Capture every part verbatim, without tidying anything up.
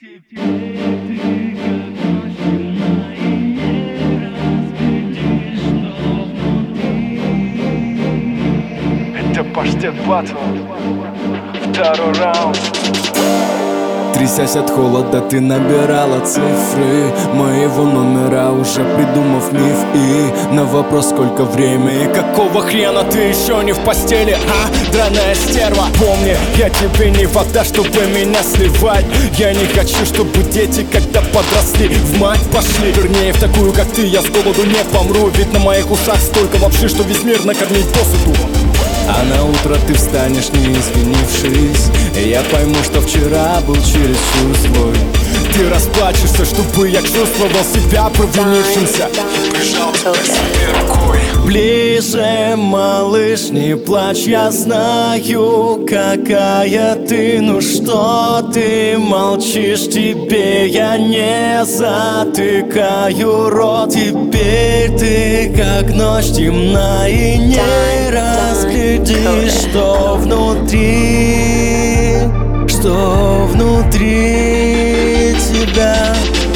Это Паштет Батл, второй раунд. Трясясь от холода, ты набирала цифры моего номера, уже придумав миф. И на вопрос, сколько времени, какого хрена ты еще не в постели, а, драная стерва? Помни, я тебе не вода, чтобы меня сливать. Я не хочу, чтобы дети, когда подросли, в мать пошли. Вернее, в такую, как ты, я с голоду не помру. Ведь на моих ушах столько лапши, что весь мир накормить досыпу. А на утро ты встанешь, не извинившись, и я пойму, что вчера был чересчур злой. Ты расплачешься, чтобы я чувствовал себя провинившимся. Прижал тебя к себе рукой. Ближе, малыш, не плачь, я знаю, какая ты. Ну что ты молчишь, тебе я не затыкаю рот. Теперь ты как ночь темна и не разглядишь, что внутри, что внутри тебя.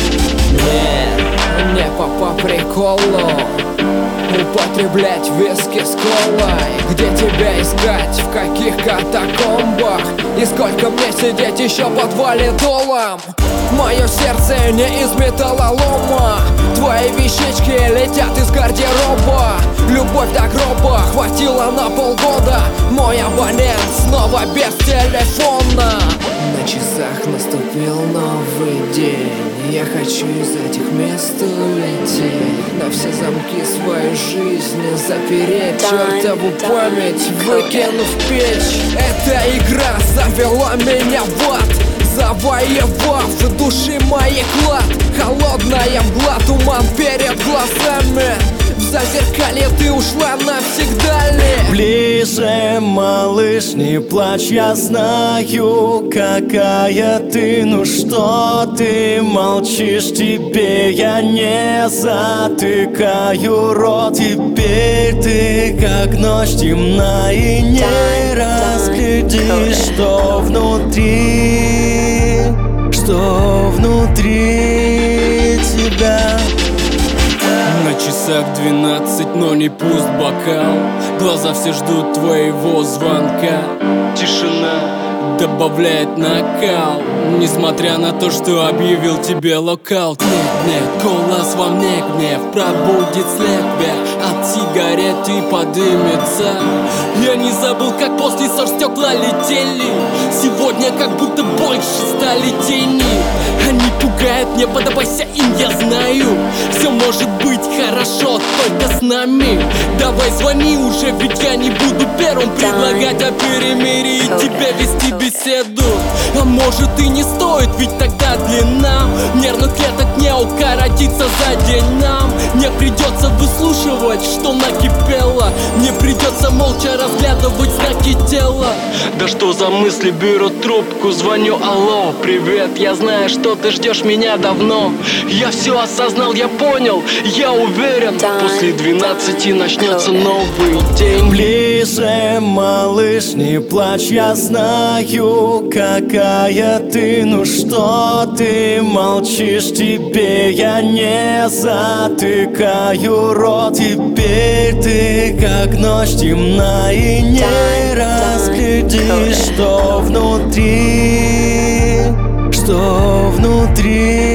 Не, не по, по приколу употреблять виски с колой. Где тебя искать, в каких катакомбах? И сколько мне сидеть еще под валидолом? Мое сердце не из металлолома. Твои вещички летят из гардероба. Любовь до гроба хватило на полгода. Мой абонент снова без телефона. На часах наступил новый день. Я хочу из этих мест улететь, на все замки своей жизни запереть, чертову память выкинув в печь. Эта игра завела меня в ад, завоевав в душе моей клад. Холодная мгла, туман перед глазами. В зазеркалье ты ушла навсегда ли? Ближе, малыш, не плачь, я знаю, какая ты. Ну что ты молчишь, тебе я не затыкаю рот. Теперь ты как ночь темна и не разглядишь, что внутри, что внутри тебя. На часах двенадцать, но не пуст бокал. Глаза все ждут твоего звонка. Тишина добавляет накал, несмотря на то, что объявил тебе локаут. Нет, нет, голос во мне гнев пробудит слепя от сигарет и подымется. Я не забыл, как после ссор стекла летели. Сегодня как будто больше стали тени. Они пугают, не поддавайся им, я знаю. Все может быть хорошо, только с нами. Давай звони уже, ведь я не буду первым предлагать о перемирии и тебе вести беседу. А может и не стоит, ведь тогда длина нервных клеток не укоротится за день. Нам не придется выслушивать, что накипело. Не придется молча разглядывать знаки тела. Да что за мысли, беру трубку, звоню, алло, привет. Я знаю, что ты ждешь меня давно. Я все осознал, я понял, я уверен, после двенадцати начнется новый день. Ближе, малыш, не плачь, я знаю, какая ты. Ну что ты молчишь, тебе я не затыкаю рот. Теперь ты как ночь темна и не разглядишь, что внутри, что внутри